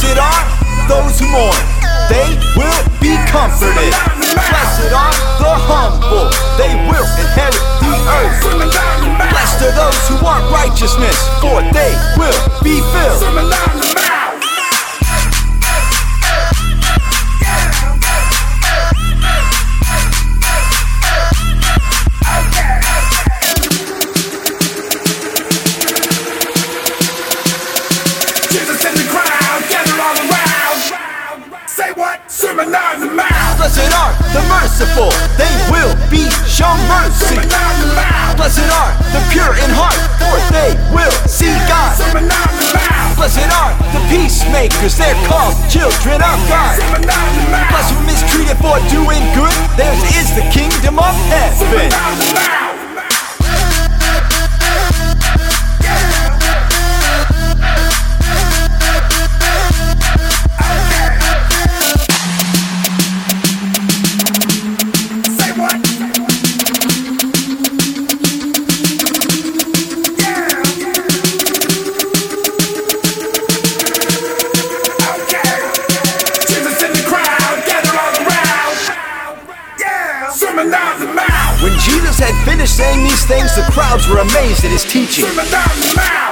Blessed are those who mourn, they will be comforted. Blessed are the humble, they will inherit the earth. Blessed are those who want righteousness, for they will be filled. Blessed are the merciful, they will be shown mercy. Blessed are the pure in heart, for they will see God. Blessed are the peacemakers, they're called children of God. Blessed who mistreated for doing good, theirs is the kingdom of heaven. When Jesus had finished saying these things, the crowds were amazed at his teaching.